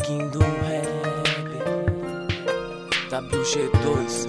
King do rap, WG2.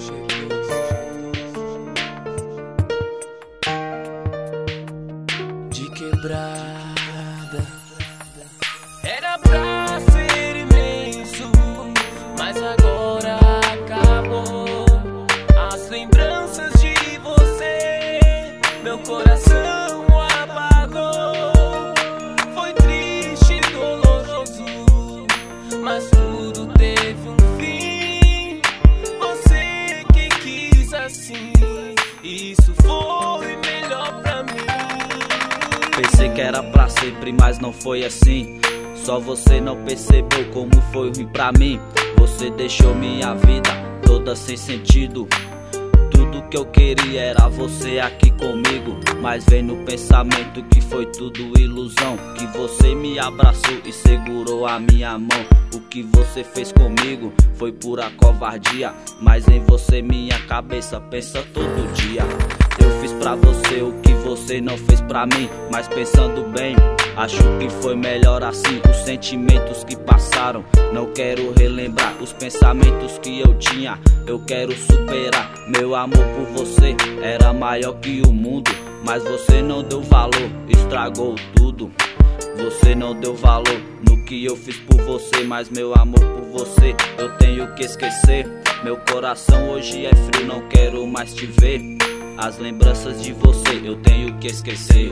De quebrada. Era pra ser imenso, mas agora acabou. As lembranças de você, meu coração apagou. Foi triste e doloroso, mas tudo teve um fim. Você que quis assim, isso foi melhor pra mim. Pensei que era pra sempre, mas não foi assim. Só você não percebeu como foi ruim pra mim. Você deixou minha vida toda sem sentido. Tudo que eu queria era você aqui comigo, mas vem no pensamento que foi tudo ilusão. Que você me abraçou e segurou a minha mão. O que você fez comigo foi pura covardia, mas em você minha cabeça pensa todo dia. Eu fiz pra você o que você não fez pra mim, mas pensando bem, acho que foi melhor assim. Os sentimentos que passaram, não quero relembrar. Os pensamentos que eu tinha, eu quero superar. Meu amor por você era maior que o mundo, mas você não deu valor, estragou tudo. Você não deu valor no que eu fiz por você, mas meu amor por você eu tenho que esquecer. Meu coração hoje é frio, não quero mais te ver. As lembranças de você eu tenho que esquecer,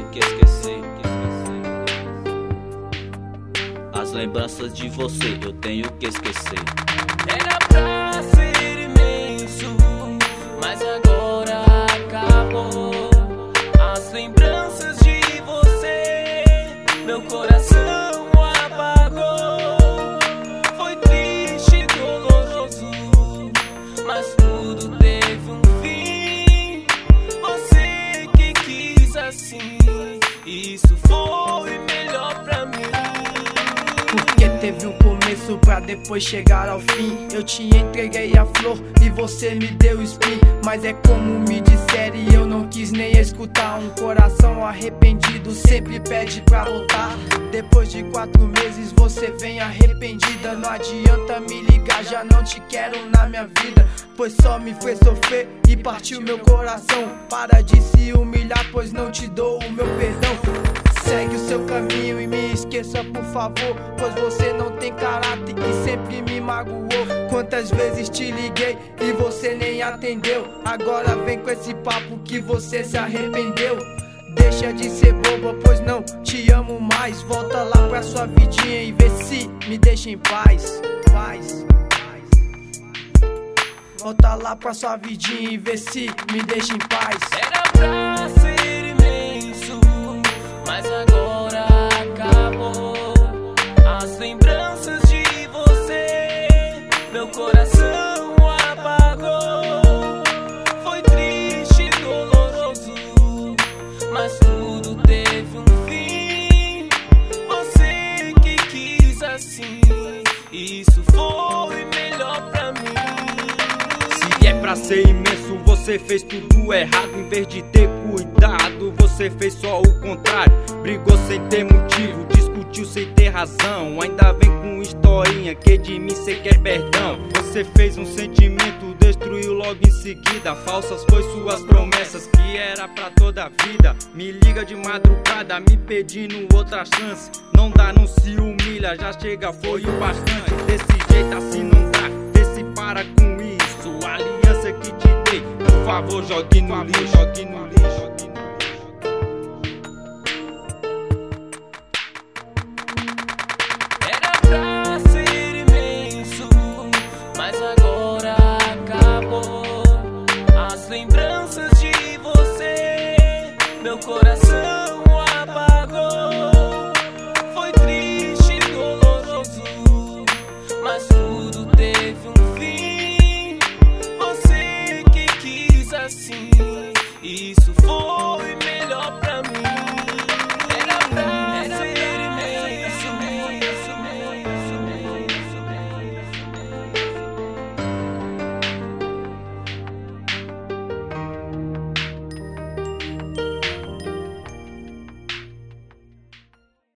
As lembranças de você eu tenho que esquecer. Era pra ser imenso, mas agora acabou. As lembranças de você, meu coração apagou. Foi triste e doloroso, mas tudo teve um fim. Você que quis assim, isso foi melhor pra mim. Porque teve um começo pra depois chegar ao fim. Eu te entreguei a flor e você me deu espinho. Mas é como me disseram e eu não quis nem escutar. Um coração arrependido sempre pede pra voltar. Depois de 4 meses você vem arrependida. Não adianta me ligar, já não te quero na minha vida, pois só me fez sofrer e partiu meu coração. Para de se humilhar, pois não te dou o meu perdão. Segue o seu caminho e me esqueça por favor, pois você não tem caráter e sempre me magoou. Quantas vezes te liguei e você nem atendeu. Agora vem com esse papo que você se arrependeu. Deixa de ser boba, pois não te amo mais. Volta lá pra sua vidinha e vê se me deixa em paz. Volta lá pra sua vidinha e vê se me deixa em paz. Era pra ser imenso, mas agora acabou. As lembranças de você, meu coração apagou. Foi triste e doloroso, mas tudo teve um fim. Você que quis assim, isso foi melhor pra mim. Se é pra ser imenso, você fez tudo errado. Em vez de ter cuidado, você fez só o contrário. Brigou sem ter motivo, discutiu sem ter razão. Ainda vem com historinha que de mim cê quer perdão. Você fez um sentimento, destruiu logo em seguida. Falsas foi suas promessas, que era pra toda a vida. Me liga de madrugada, me pedindo outra chance. Não dá, não se humilha, já chega, foi o bastante. Desse jeito assim não dá, vê se para com isso. A aliança que te dei, por favor, jogue no lixo, jogue no lixo. Era pra ser imenso, mas agora acabou. As lembranças de você, meu coração